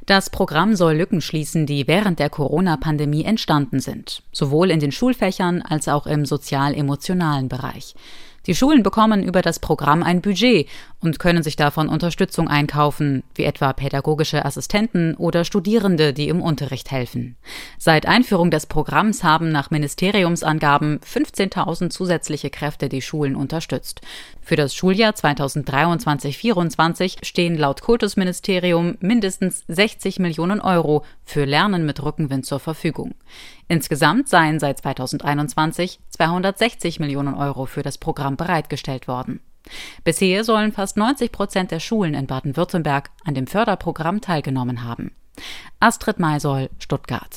Das Programm soll Lücken schließen, die während der Corona-Pandemie entstanden sind, sowohl in den Schulfächern als auch im sozial-emotionalen Bereich. Die Schulen bekommen über das Programm ein Budget und können sich davon Unterstützung einkaufen, wie etwa pädagogische Assistenten oder Studierende, die im Unterricht helfen. Seit Einführung des Programms haben nach Ministeriumsangaben 15.000 zusätzliche Kräfte die Schulen unterstützt. Für das Schuljahr 2023/24 stehen laut Kultusministerium mindestens 60 Millionen Euro für Lernen mit Rückenwind zur Verfügung. Insgesamt seien seit 2021 260 Millionen Euro für das Programm bereitgestellt worden. Bisher sollen fast 90% der Schulen in Baden-Württemberg an dem Förderprogramm teilgenommen haben. Astrid Maisoll, Stuttgart.